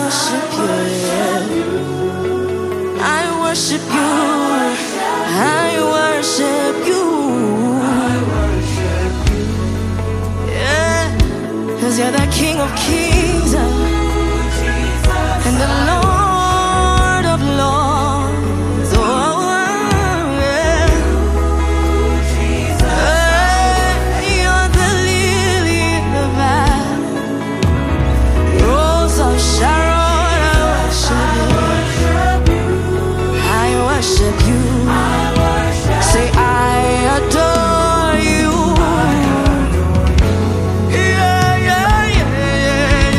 worship you, yeah. I worship you, I worship you, yeah. 'Cause you're the King of Kings and the Lord of Lords. Oh, yeah. You're the lily in the valley, Rose of Sharon. I worship you, I worship you. Say I adore you. Yeah, yeah, yeah, yeah,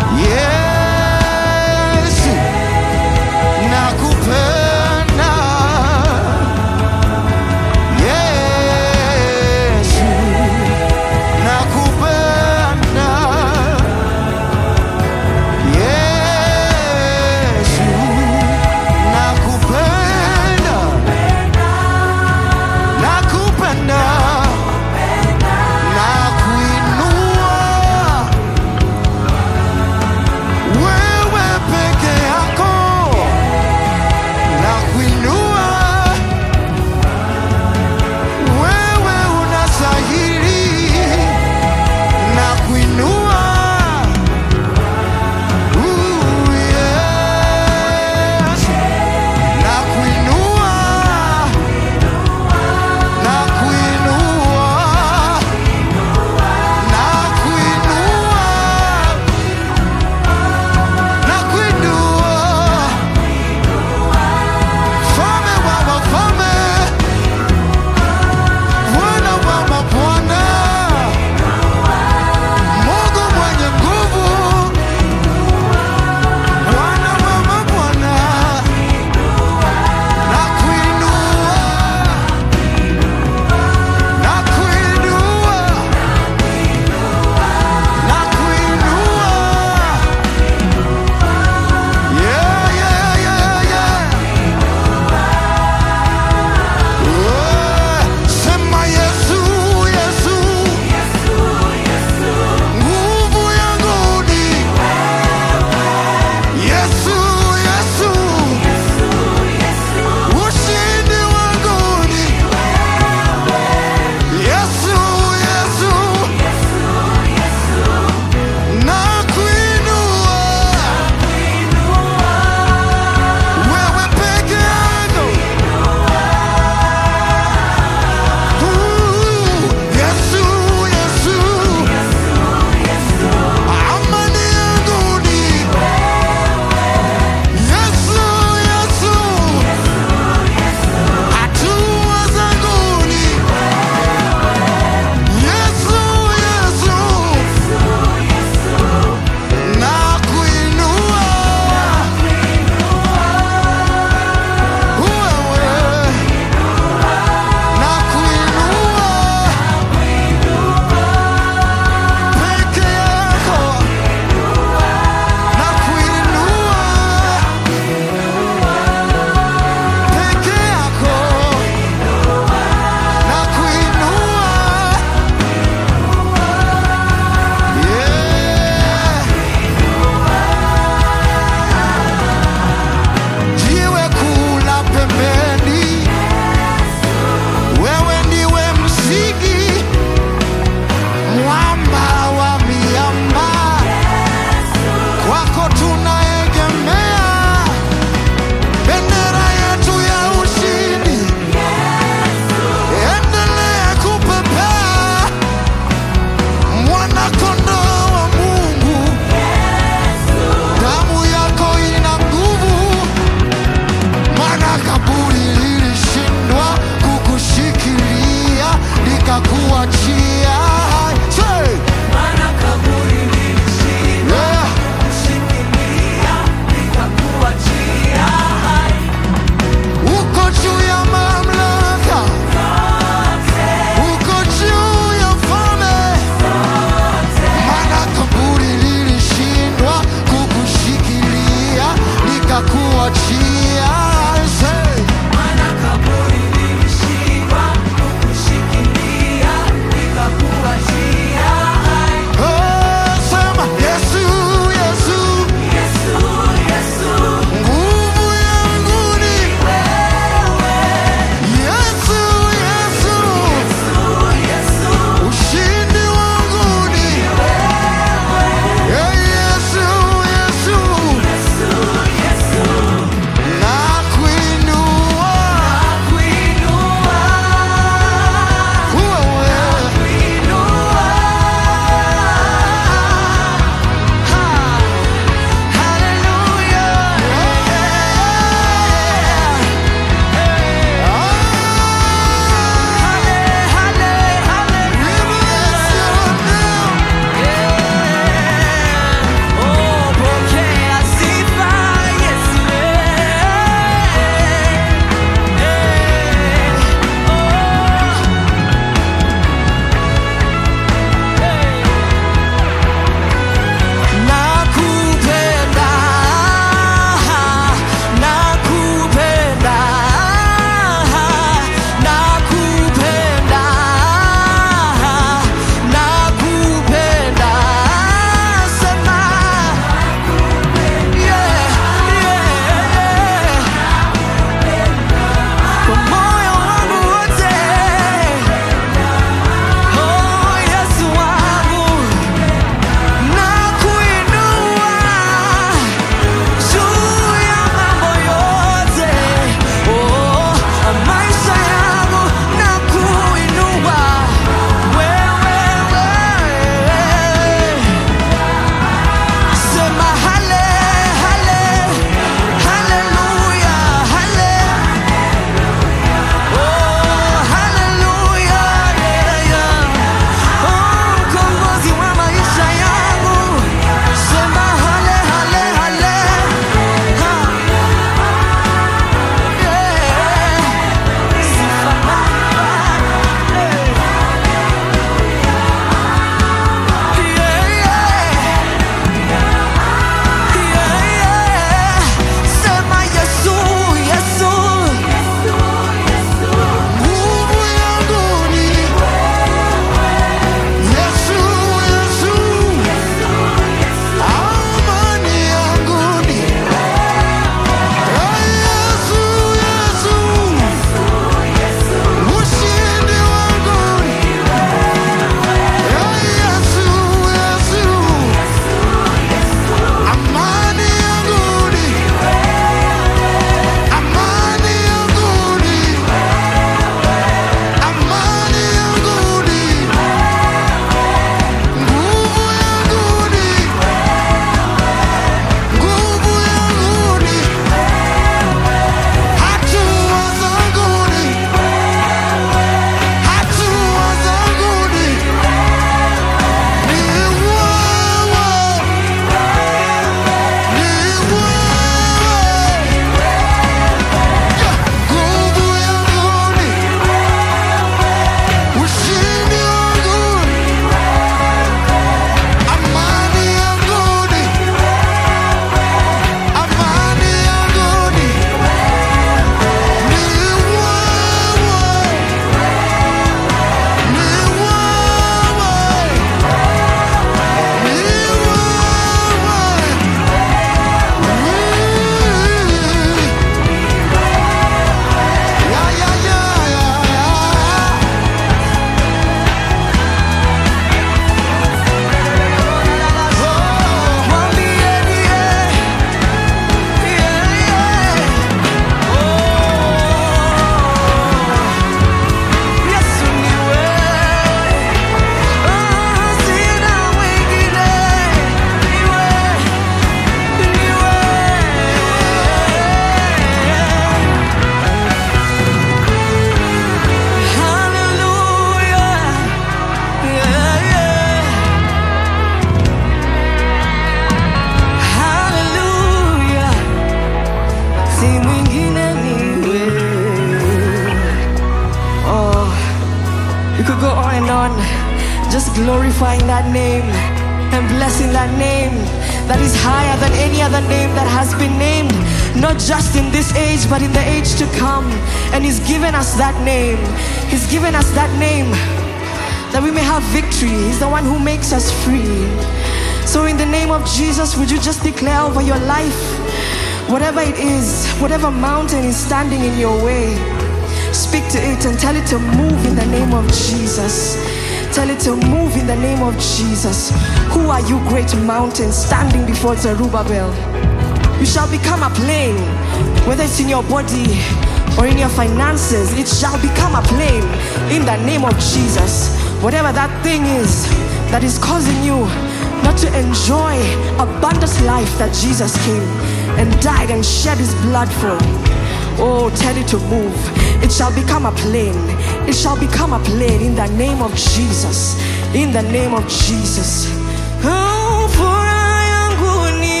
You could go on and on, just glorifying that name and blessing that name that is higher than any other name that has been named, not just in this age, but in the age to come. And He's given us that name. He's given us that name that we may have victory. He's the one who makes us free. So in the name of Jesus, would you just declare over your life, whatever it is, whatever mountain is standing in your way, speak to it and tell it to move in the name of Jesus. Tell it to move in the name of Jesus. Who are you, great mountain, standing before Zerubbabel? You shall become a plain, whether it's in your body or in your finances. It shall become a plain in the name of Jesus. Whatever that thing is that is causing you not to enjoy abundant life that Jesus came and died and shed His blood for. Oh, tell it to move. It shall become a plain. It shall become a plain in the name of Jesus. In the name of Jesus. Oh, furaha yangu ni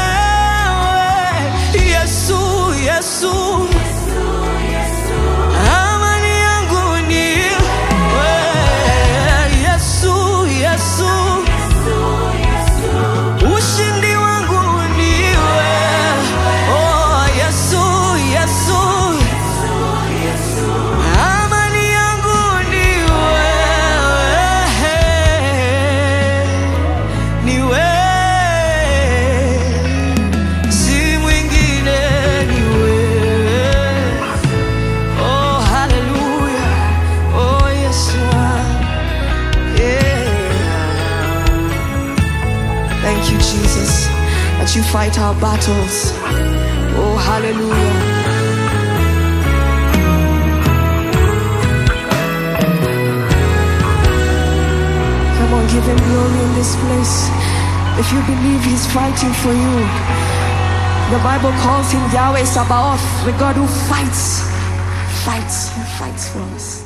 wewe, Yesu, Yesu. Amani yangu ni wewe, Yesu, Yesu. Ushindi wangu ni wewe, oh Yesu, Yesu. Amani yangu ni wewe, ni wewe, si mwingine, ni wewe. Oh hallelujah, oh Yesu, yeah. Thank you, Jesus, that you fight our battles. Oh, hallelujah. Come on, give Him glory in this place. If you believe He's fighting for you, the Bible calls Him Yahweh Sabaoth, the God who fights for us.